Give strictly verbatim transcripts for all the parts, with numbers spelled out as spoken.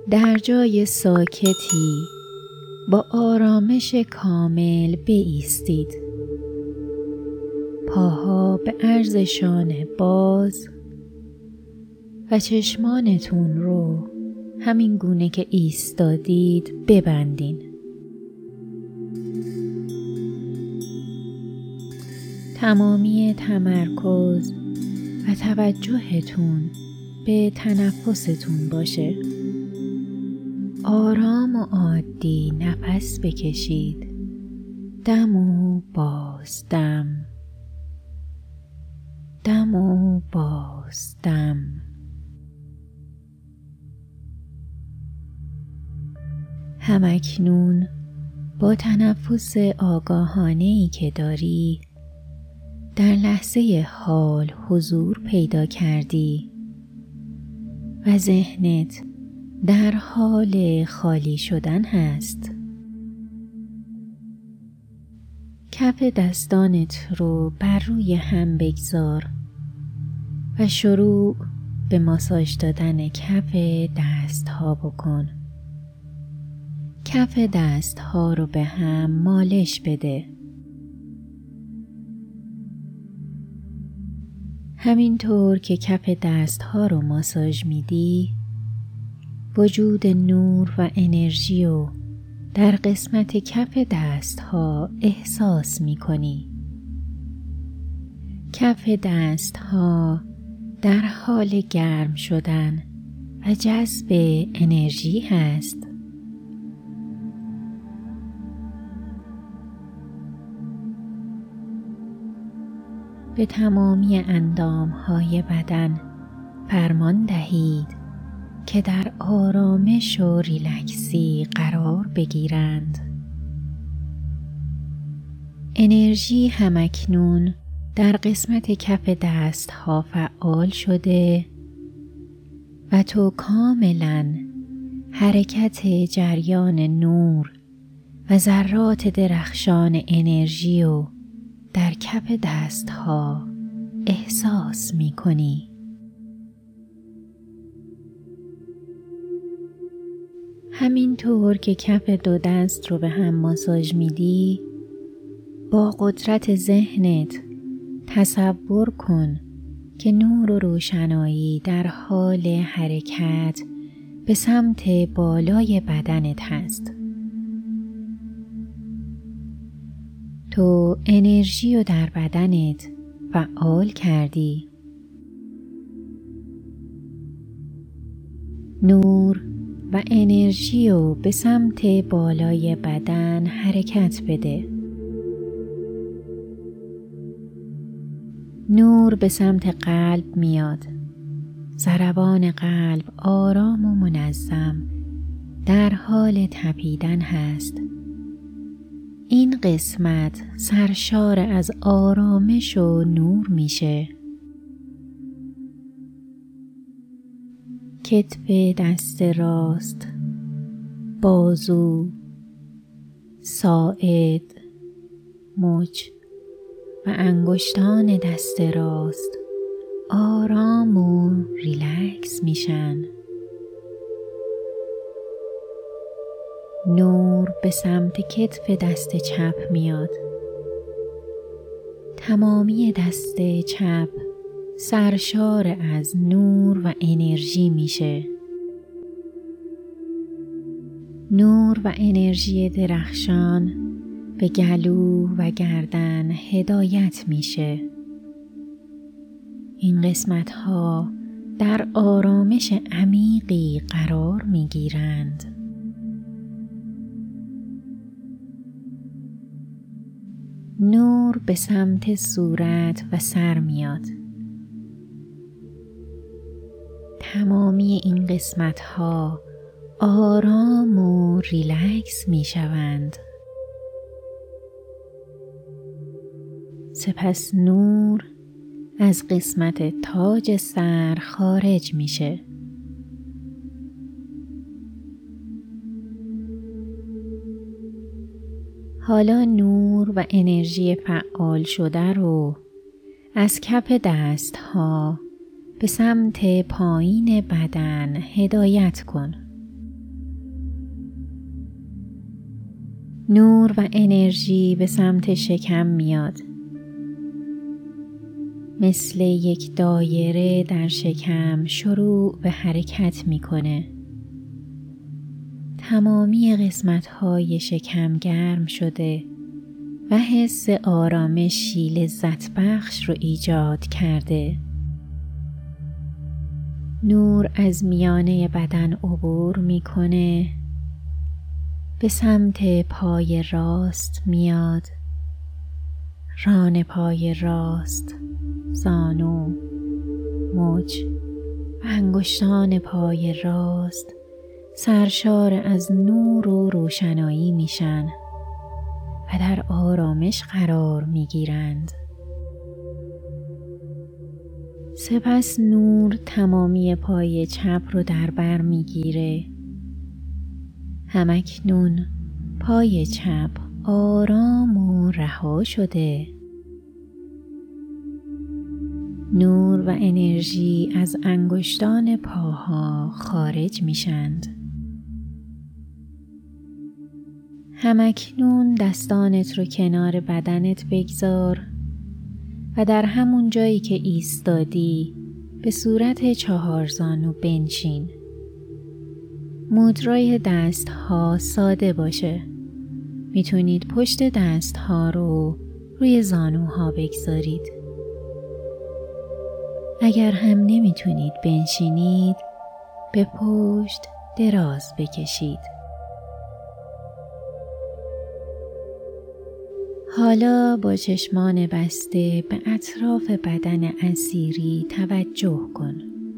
در جای ساکتی با آرامش کامل بایستید. پاها به عرض شانه باز و چشمانتون رو همین گونه که ایستادید ببندین. تمامی تمرکز و توجهتون به تنفستون باشه. آرام و عادی نفس بکشید. دم و باز دم، دم و باز دم. همکنون با تنفس آگاهانه‌ای که داری در لحظه حال حضور پیدا کردی و ذهنت در حال خالی شدن هست. کف دستانت رو بر روی هم بگذار و شروع به ماساژ دادن کف دست ها بکن. کف دست ها رو به هم مالش بده. همینطور که کف دست ها رو ماساژ میدی، وجود نور و انرژی رو در قسمت کف دست ها احساس می کنی. کف دست ها در حال گرم شدن و جذب انرژی هست. به تمامی اندام های بدن فرمان دهید که در آرامش و ریلکسی قرار بگیرند. انرژی همکنون در قسمت کف دست ها فعال شده و تو کاملا حرکت جریان نور و ذرات درخشان انرژی رو در کف دست ها احساس می کنی. همینطور که کف دو دست رو به هم ماساژ میدی، با قدرت ذهنت تصور کن که نور و روشنایی در حال حرکت به سمت بالای بدنت هست. تو انرژی رو در بدنت فعال کردی. نور و انرژی رو به سمت بالای بدن حرکت بده. نور به سمت قلب میاد. ضربان قلب آرام و منظم در حال تپیدن هست. این قسمت سرشار از آرامش و نور میشه. کتف دست راست، بازو، ساعد، مچ و انگشتان دست راست آرام و ریلکس میشن. نور به سمت کتف دست چپ میاد. تمامی دست چپ سرشار از نور و انرژی میشه. نور و انرژی درخشان به گلو و گردن هدایت میشه. این قسمت ها در آرامش عمیقی قرار میگیرند. نور به سمت صورت و سر میاد. تمامی این قسمت ها آرام و ریلکس می شوند. سپس نور از قسمت تاج سر خارج میشه. حالا نور و انرژی فعال شده رو از کف دست ها به سمت پایین بدن هدایت کن. نور و انرژی به سمت شکم میاد. مثل یک دایره در شکم شروع به حرکت میکنه. تمامی قسمت‌های شکم گرم شده و حس آرامشی لذت بخش رو ایجاد کرده. نور از میانه بدن عبور میکنه، به سمت پای راست میاد. ران پای راست، زانو، مچ و انگشتان پای راست سرشار از نور و روشنایی میشن و در آرامش قرار میگیرند. سپس نور تمامی پای چپ رو در بر میگیره. همکنون پای چپ آرام و رها شده. نور و انرژی از انگشتان پاها خارج میشند. همکنون دستانت رو کنار بدنت بگذار و در همون جایی که ایستادی به صورت چهارزانو بنشین. مودرای دست ها ساده باشه. میتونید پشت دست ها رو روی زانوها بگذارید. اگر هم نمیتونید بنشینید، به پشت دراز بکشید. حالا با چشمان بسته به اطراف بدن اسیری توجه کن.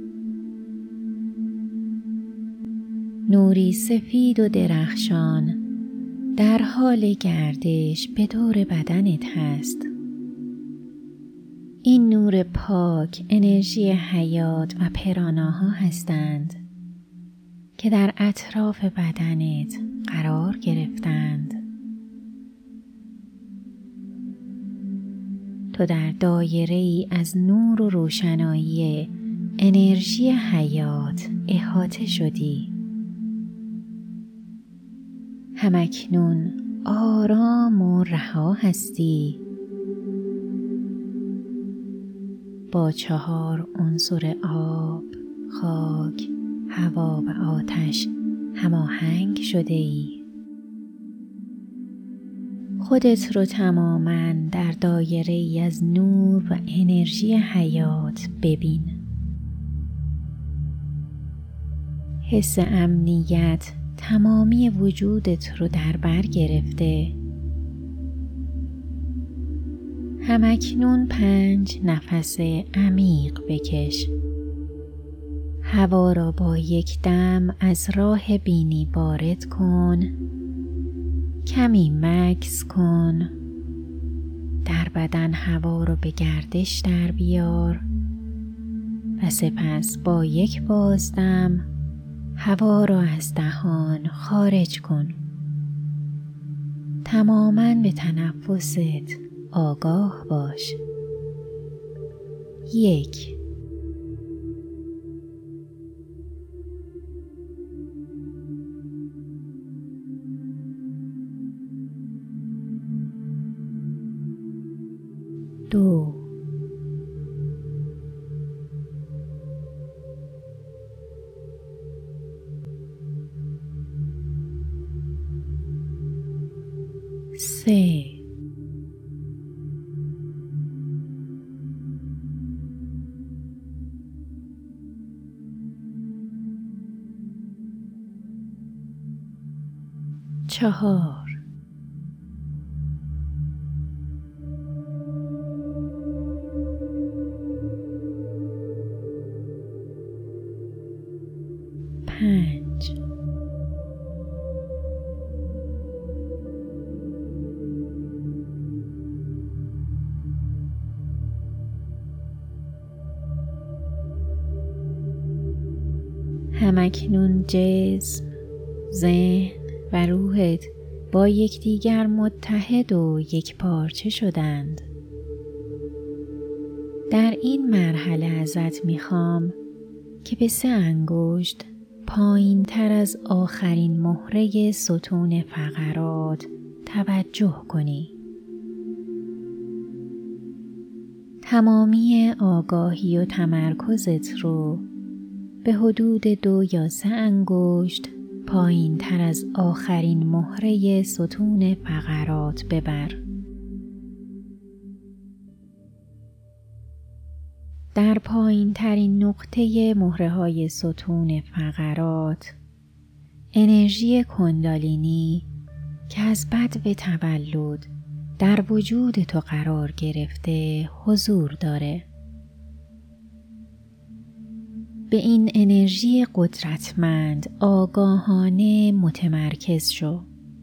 نوری سفید و درخشان در حال گردش به دور بدنت هست. این نور پاک انرژی حیات و پراناها هستند که در اطراف بدنت قرار گرفتند. تو در دایره ای از نور و روشنایی انرژی حیات احاطه شدی. همکنون آرام و رها هستی. با چهار عنصر آب، خاک، هوا و آتش هماهنگ شده ای. خودت رو تماماً در دایره ای از نور و انرژی حیات ببین. حس امنیت تمامی وجودت رو در بر گرفته. همکنون پنج نفس عمیق بکش. هوا را با یک دم از راه بینی وارد کن. کمی مکث کن. در بدن هوا را به گردش در بیار و سپس با یک بازدم هوا را از دهان خارج کن. تماماً به تنفست آگاه باش. یک. دو. سه. چهار. پنج. همکنون جسم، ذهن و روحت با یکدیگر متحد و یک پارچه شدند. در این مرحله ازت میخوام که به سه انگشت پایین تر از آخرین مهره ستون فقرات توجه کنی. تمامی آگاهی و تمرکزت رو به حدود دو یا سه انگشت پایین تر از آخرین مهره ستون فقرات ببر. در پایین ترین نقطه مهره های ستون فقرات انرژی کندالینی که از بدو تولد در وجود تو قرار گرفته حضور داره. به این انرژی قدرتمند آگاهانه متمرکز شو.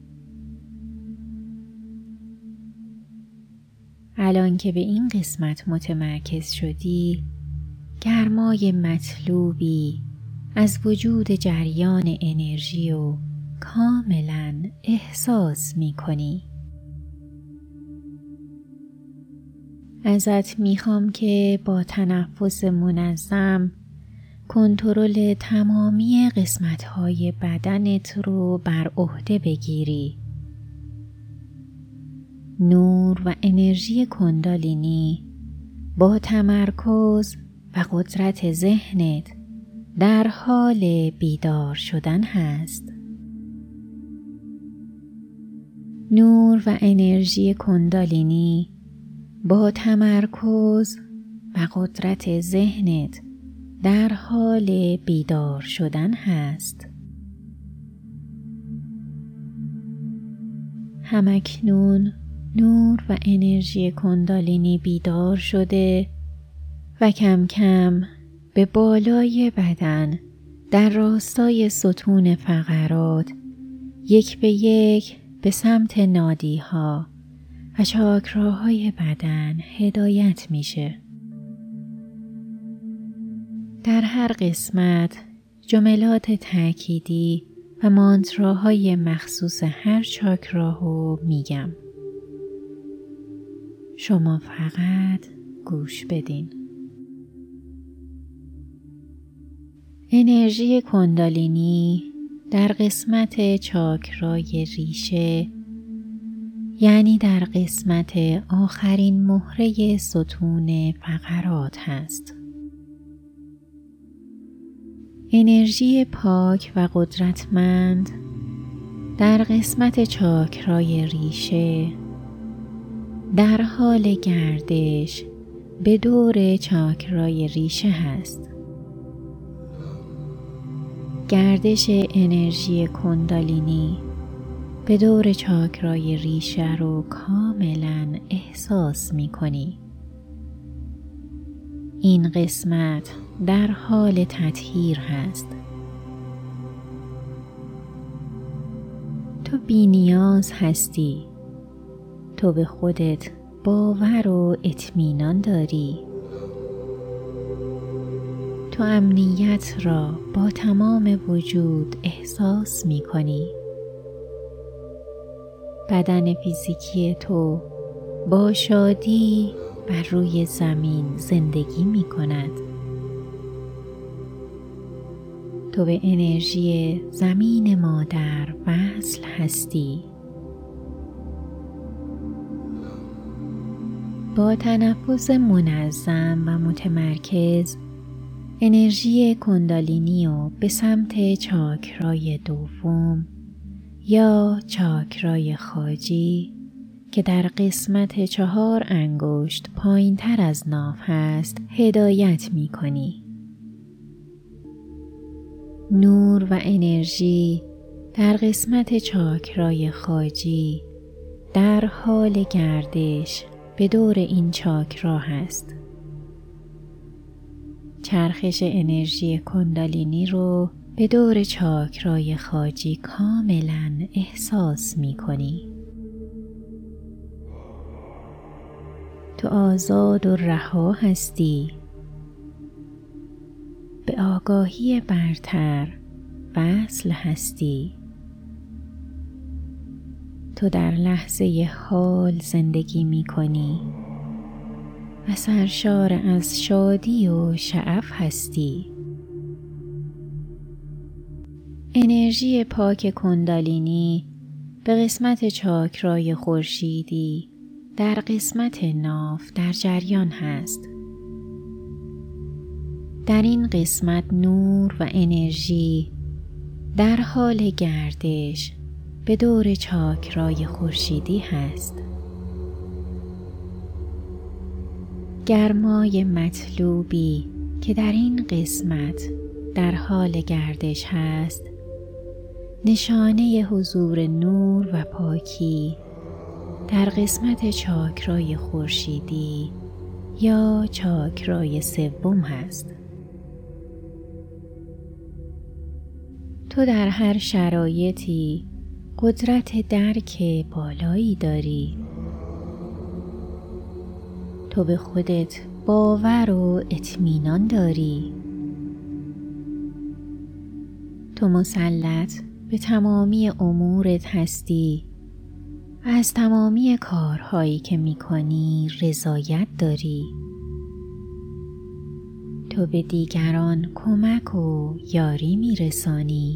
الان که به این قسمت متمرکز شدی، گرمای مطلوبی از وجود جریان انرژی رو کاملا احساس می کنی. ازت میخوام که با تنفس منظم کنترل تمامی قسمت‌های بدنت رو بر عهده بگیری. نور و انرژی کندالینی با تمرکز و قدرت ذهنت در حال بیدار شدن هست. نور و انرژی کندالینی با تمرکز و قدرت ذهنت در حال بیدار شدن هست. همکنون نور و انرژی کندالینی بیدار شده و کم کم به بالای بدن در راستای ستون فقرات یک به یک به سمت نادیها و چاکراهای بدن هدایت میشه. در هر قسمت جملات تأکیدی و مانتراهای مخصوص هر چاکراهو میگم. شما فقط گوش بدین. انرژی کندالینی در قسمت چاکرای ریشه، یعنی در قسمت آخرین مهره ستون فقرات هست. انرژی پاک و قدرتمند در قسمت چاکرای ریشه در حال گردش به دور چاکرای ریشه هست. گردش انرژی کندالینی به دور چاکرای ریشه رو کاملا احساس می کنی. این قسمت در حال تطهیر هست. تو بی نیاز هستی. تو به خودت باور و اطمینان داری. تو امنیت را با تمام وجود احساس می کنی. بدن فیزیکی تو با شادی بر روی زمین زندگی می کند. تو به انرژی زمین مادر وصل هستی. با تنفس منظم و متمرکز انرژی کندالینی رو به سمت چاکرای دوم یا چاکرای خاجی که در قسمت چهار انگشت پایین تر از ناف هست هدایت می کنی. نور و انرژی در قسمت چاکرای خاجی در حال گردش به دور این چاکرا هست. چرخش انرژی کندالینی رو به دور چاکرای خاجی کاملا احساس می کنی. تو آزاد و رها هستی. به آگاهی برتر وصل هستی. تو در لحظه حال زندگی می کنی و سرشار از شادی و شعف هستی. انرژی پاک کندالینی به قسمت چاکرای خورشیدی در قسمت ناف در جریان هست. در این قسمت نور و انرژی در حال گردش به دور چاکرای خورشیدی هست. گرمای مطلوبی که در این قسمت در حال گردش هست نشانه حضور نور و پاکی در قسمت چاکرای خورشیدی یا چاکرای سوم هست. تو در هر شرایطی قدرت درک بالایی داری. تو به خودت باور و اطمینان داری. تو مسلط به تمامی امورت هستی و از تمامی کارهایی که می‌کنی رضایت داری. تو به دیگران کمک و یاری می‌رسانی.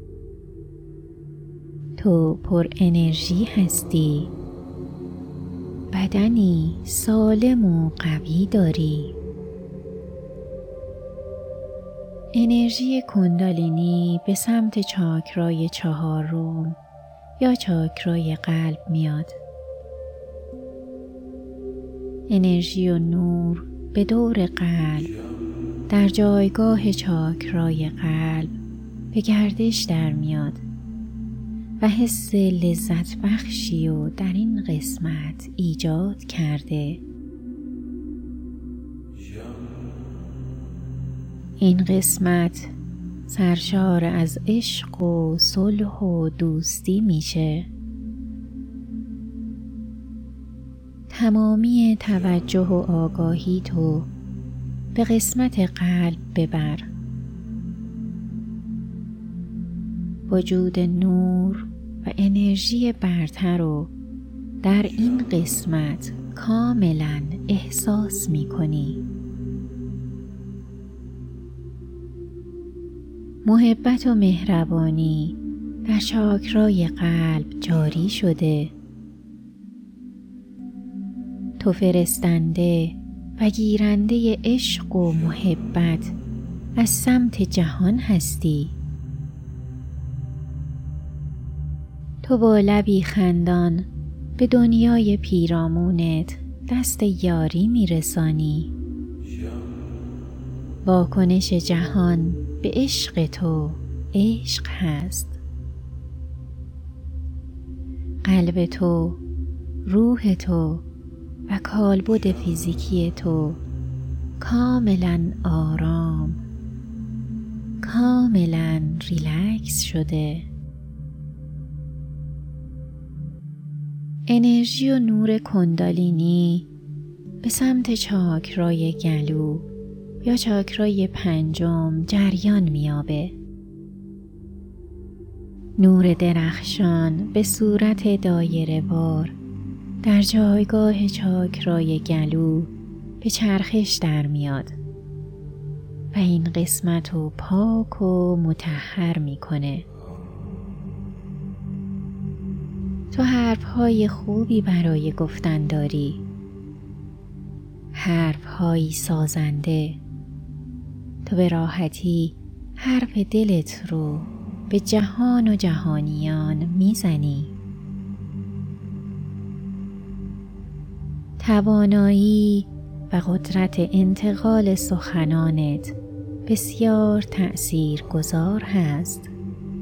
تو پر انرژی هستی. بدنی سالم و قوی داری. انرژی کندالینی به سمت چاکرای چهارم یا چاکرای قلب میاد. انرژی و نور به دور قلب در جایگاه چاکرای قلب به گردش در میاد و حس لذت بخشی و در این قسمت ایجاد کرده. این قسمت سرشار از عشق و صلح و دوستی میشه. تمامی توجه و آگاهی تو به قسمت قلب ببر. وجود نور و انرژی برتر رو در این قسمت کاملا احساس می کنی. محبت و مهربانی در چاکرای قلب جاری شده. تو فرستنده و گیرنده عشق و محبت از سمت جهان هستی. تو با لبی خندان به دنیای پیرامونت دست یاری میرسانی. واکنش جهان به عشق تو عشق هست. قلب تو، روح تو و کالبد فیزیکی تو کاملا آرام، کاملا ریلکس شده. انرژی و نور کندالینی به سمت چاکرای گلو یا چاکرای پنجم جریان میابه. نور درخشان به صورت دایره وار در جایگاه چاکرای گلو به چرخش در میاد و این قسمت رو پاک و مطهر میکنه. تو حرفهای خوبی برای گفتن داری. حرفهایی سازنده. تو به راحتی حرف دلت رو به جهان و جهانیان میزنی. توانایی و قدرت انتقال سخنانت بسیار تأثیرگذار هست.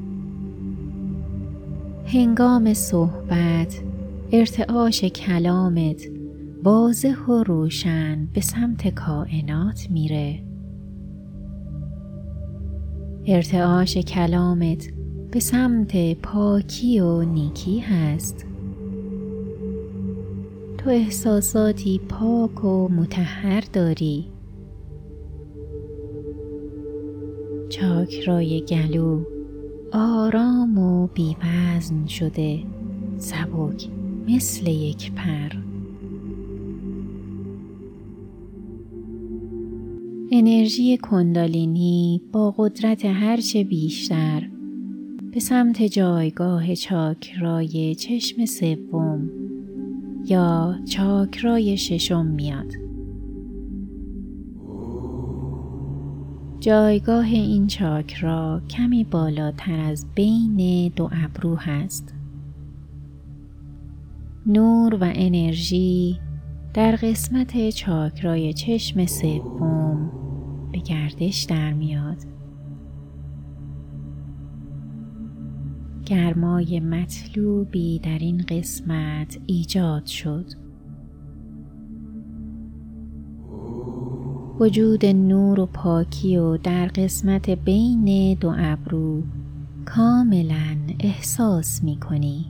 هنگام صحبت ارتعاش کلامت واضح و روشن به سمت کائنات میره. ارتعاش کلامت به سمت پاکی و نیکی هست. تو احساساتی پاک و مطهر داری. چاکرای گلو آرام و بی‌وزن شده، سبک مثل یک پر. انرژی کندالینی با قدرت هرچه بیشتر به به سمت جایگاه چاکرای چشم سوم یا چاکرای ششم میاد. جایگاه این چاکرا کمی بالاتر از بین دو ابرو هست. نور و انرژی در قسمت چاکرای چشم سوم به گردش در میاد. گرمای مطلوبی در این قسمت ایجاد شد. وجود نور و پاکی و در قسمت بین دو ابرو کاملا احساس می کنی.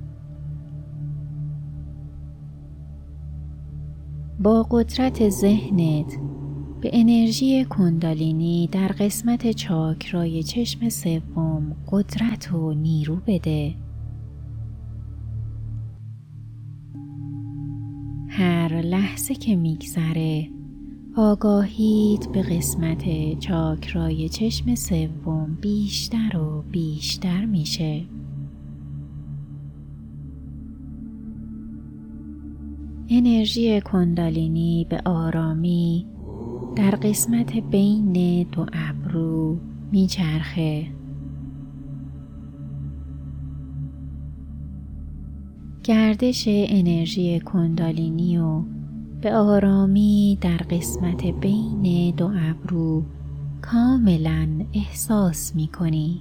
با قدرت ذهنت به انرژی کندالینی در قسمت چاکرای چشم سوم قدرت و نیرو بده. هر لحظه که میگذره آگاهیت به قسمت چاکرای چشم سوم بیشتر و بیشتر میشه. انرژی کندالینی به آرامی در قسمت بین دو ابرو میچرخه. گردش انرژی کندالینی و به آرامی در قسمت بین دو ابرو کاملا احساس میکنی.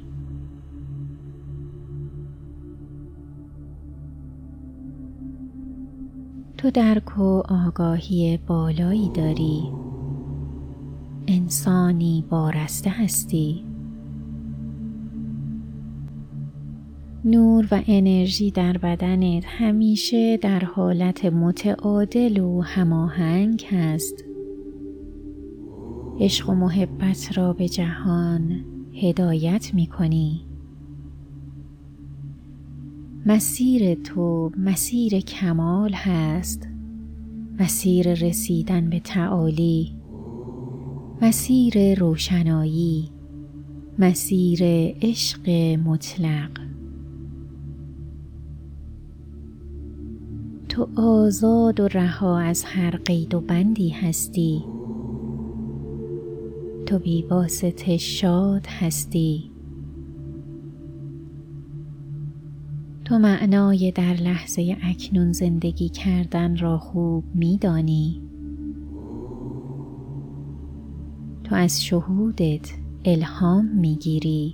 تو درک و آگاهی بالایی داری. انسانی وارسته هستی. نور و انرژی در بدنت همیشه در حالت متعادل و هماهنگ هست. عشق و محبت را به جهان هدایت می کنی. مسیر تو مسیر کمال هست. مسیر رسیدن به تعالی. مسیر روشنایی. مسیر عشق مطلق. تو آزاد و رها از هر قید و بندی هستی. تو بی واسطه شاد هستی. تو معنای در لحظه اکنون زندگی کردن را خوب می‌دانی. تو از شهودت الهام می‌گیری.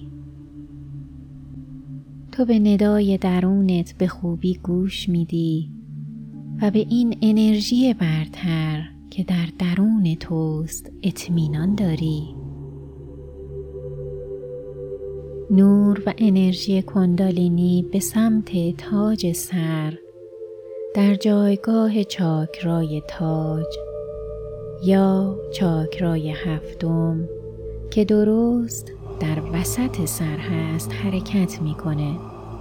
تو به ندای درونت به خوبی گوش میدی و به این انرژی برتر که در درون توست اطمینان داری. نور و انرژی کندالینی به سمت تاج سر در جایگاه چاکرای تاج یا چاکرای هفتم که درست در وسط سر هست حرکت میکنه.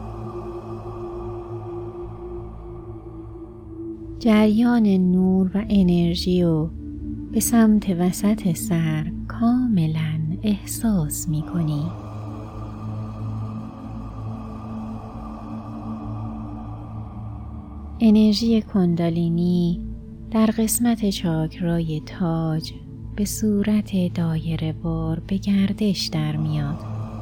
جریان نور و انرژی رو به سمت وسط سر کاملا احساس میکنی. انرژی کندالینی در قسمت چاکرای تاج به صورت دایره وار به گردش در میاد.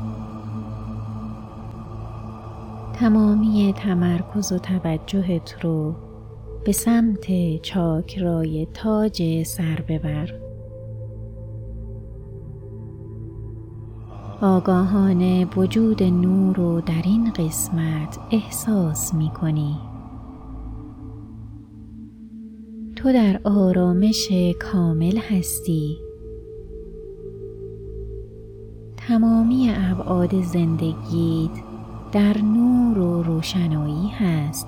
تمامی تمرکز و توجهت رو به سمت چاکرای تاج سر ببر. آگاهانه وجود نور رو در این قسمت احساس می کنی. تو در آرامش کامل هستی. تمامی ابعاد زندگیت در نور و روشنایی هست.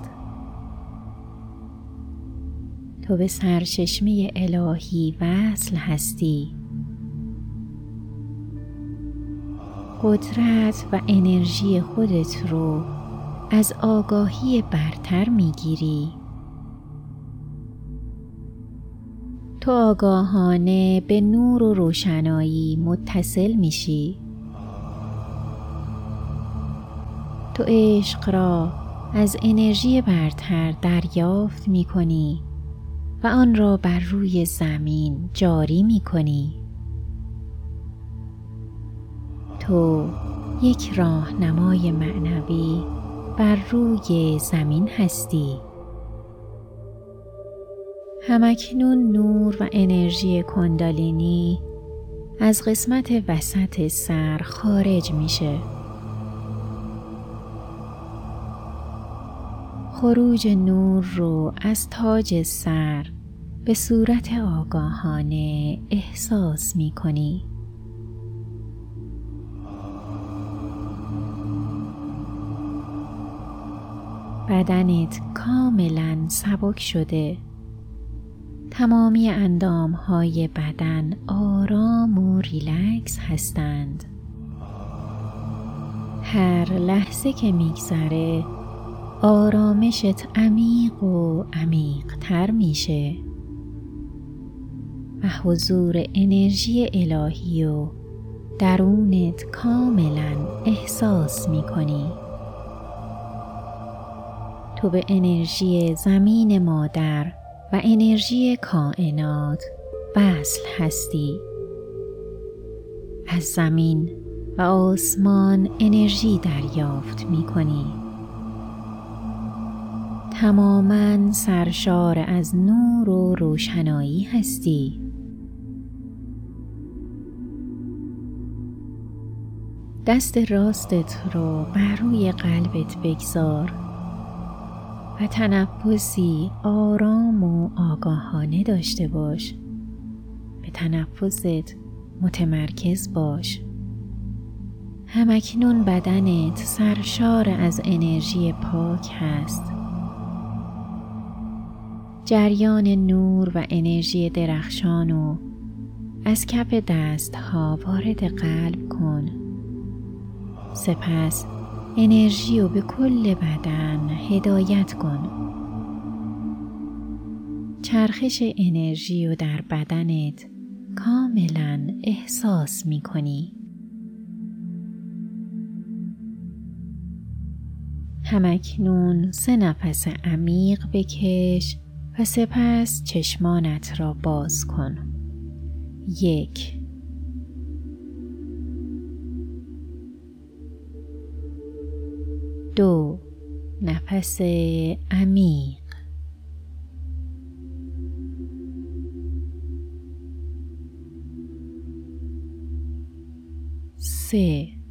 تو به سرچشمه الهی وصل هستی. قدرت و انرژی خودت رو از آگاهی برتر میگیری. تو آگاهانه به نور و روشنایی متصل میشی. تو عشق را از انرژی برتر دریافت می کنی و آن را بر روی زمین جاری می کنی. تو یک راهنمای معنوی بر روی زمین هستی. همکنون نور و انرژی کندالینی از قسمت وسط سر خارج میشه. خروج نور رو از تاج سر به صورت آگاهانه احساس می کنی. بدنت کاملا سبک شده. تمامی اندامهای بدن آرام و ریلکس هستند. هر لحظه که میگذره آرامشت عمیق و عمیق تر میشه و حضور انرژی الهی و درونت کاملا احساس میکنی. تو به انرژی زمین مادر و انرژی کائنات وصل هستی. از زمین و آسمان انرژی دریافت می کنی. تماماً سرشار از نور و روشنایی هستی. دست راستت رو بر روی قلبت بگذار و تنفسی آرام و آگاهانه داشته باش. به تنفست متمرکز باش. همکنون بدنت سرشار از انرژی پاک هست. جریان نور و انرژی درخشانو از کف دستها وارد قلب کن. سپس انرژی رو به کل بدن هدایت کن. چرخش انرژی رو در بدنت کاملا احساس می کنی. همکنون سه نفس عمیق بکش و سپس چشمانت را باز کن. یک، دو، نفس عمیق. سه،